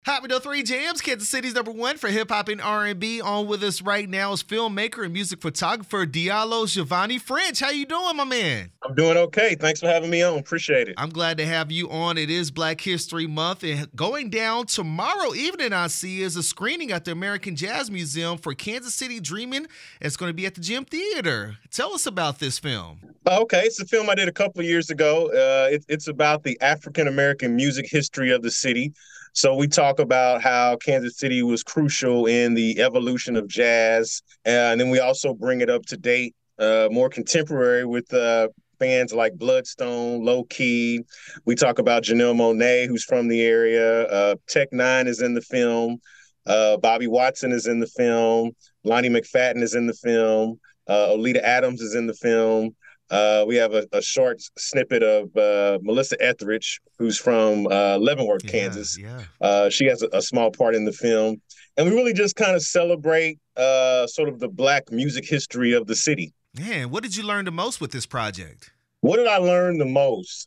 Hot with 3 Jams, Kansas City's #1 for hip hop and R&B. On with us right now is filmmaker and music photographer Diallo Giovanni French. How you doing, my man? I'm doing okay. Thanks for having me on. Appreciate it. I'm glad to have you on. It is Black History Month, and going down tomorrow evening, I see, is a screening at the American Jazz Museum for Kansas City Dreamin'. It's going to be at the Gym Theater. Tell us about this film. Okay, it's a film I did a couple of years ago. It's about the African American music history of the city. So we talk about how Kansas City was crucial in the evolution of jazz, and then we also bring it up to date, more contemporary with bands like Bloodstone, Low Key. We talk about Janelle Monáe, who's from the area. Tech Nine is in the film. Bobby Watson is in the film. Lonnie McFadden is in the film. Oleta Adams is in the film. We have a short snippet of Melissa Etheridge, who's from Leavenworth, Kansas. She has a small part in the film. And we really just kind of celebrate sort of the Black music history of the city. Man, what did you learn the most with this project? What did I learn the most?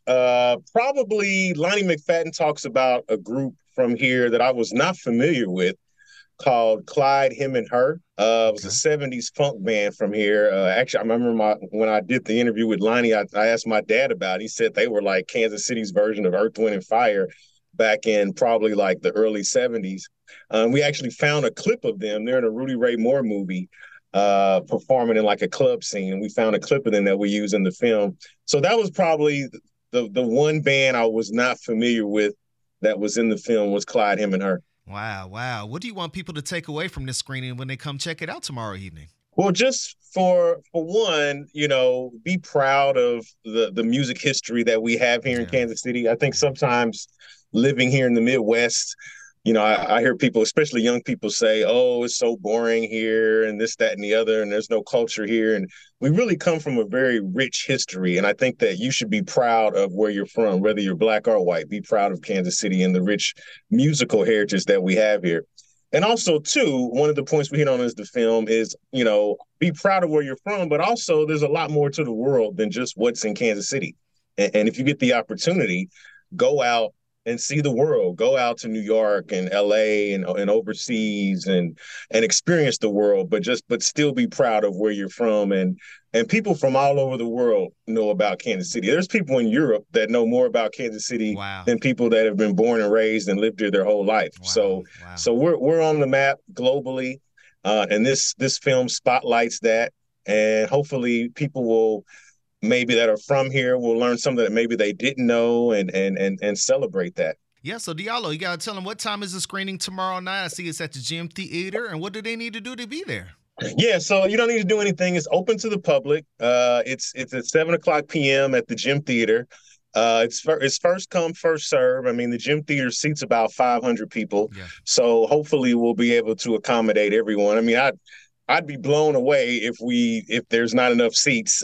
Probably Lonnie McFadden talks about a group from here that I was not familiar with, called Clyde, Him and Her. It was a 70s funk band from here. Actually, I remember when I did the interview with Lonnie, I asked my dad about it. He said they were like Kansas City's version of Earth, Wind, and Fire back in probably like the early 70s. We actually found a clip of them. They're in a Rudy Ray Moore movie, performing in like a club scene. And we found a clip of them that we use in the film. So that was probably the one band I was not familiar with that was in the film, was Clyde, Him and Her. Wow. What do you want people to take away from this screening when they come check it out tomorrow evening? Well, just for one, be proud of the music history that we have here in Kansas City. I think sometimes living here in the Midwest, I hear people, especially young people, say, oh, it's so boring here and this, that, and the other, and there's no culture here. And we really come from a very rich history. And I think that you should be proud of where you're from, whether you're Black or white. Be proud of Kansas City and the rich musical heritage that we have here. And also, too, one of the points we hit on as the film is, be proud of where you're from, but also there's a lot more to the world than just what's in Kansas City. And if you get the opportunity, go out and see the world. Go out to New York and LA and overseas and experience the world, but still be proud of where you're from. And people from all over the world know about Kansas City. There's people in Europe that know more about Kansas City than people that have been born and raised and lived here their whole life. So we're on the map globally, and this film spotlights that. And hopefully people maybe that are from here will learn something that maybe they didn't know and celebrate that. Yeah, so Diallo, you got to tell them, what time is the screening tomorrow night? I see it's at the Gym Theater, and what do they need to do to be there? Yeah, so you don't need to do anything. It's open to the public. It's at 7:00 p.m. at the Gym Theater. It's first come, first serve. I mean, the Gym Theater seats about 500 people. Yeah. So hopefully we'll be able to accommodate everyone. I mean, I'd be blown away if there's not enough seats.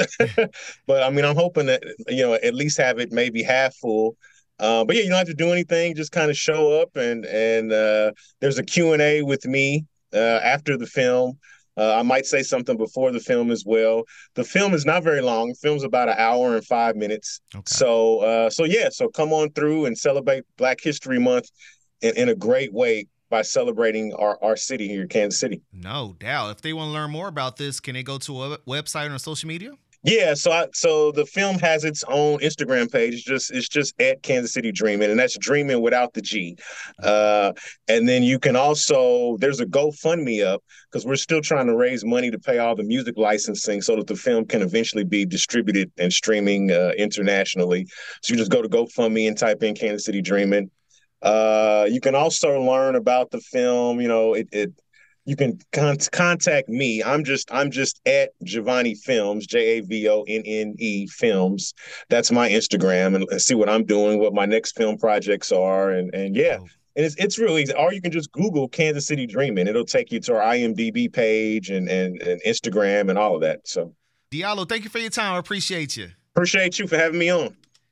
But I mean, I'm hoping that, at least have it maybe half full. But yeah, you don't have to do anything. Just kind of show up and there's a Q&A with me after the film. I might say something before the film as well. The film is not very long. The film's about 1 hour and 5 minutes. Okay. So come on through and celebrate Black History Month in a great way by celebrating our city here, Kansas City. No doubt. If they want to learn more about this, can they go to a website or social media? Yeah, so the film has its own Instagram page. It's just at Kansas City Dreamin', and that's Dreamin' without the G. And then you can also, there's a GoFundMe up, because we're still trying to raise money to pay all the music licensing so that the film can eventually be distributed and streaming internationally. So you just go to GoFundMe and type in Kansas City Dreamin'. You can also learn about the film. You can contact me. I'm just at Giovanni Films, JAVONNE Films. That's my Instagram, and see what I'm doing, what my next film projects are, and yeah. And it's really easy. Or you can just Google Kansas City Dreamin'. It'll take you to our IMDb page and Instagram and all of that. So, Diallo, thank you for your time. I appreciate you. Appreciate you for having me on.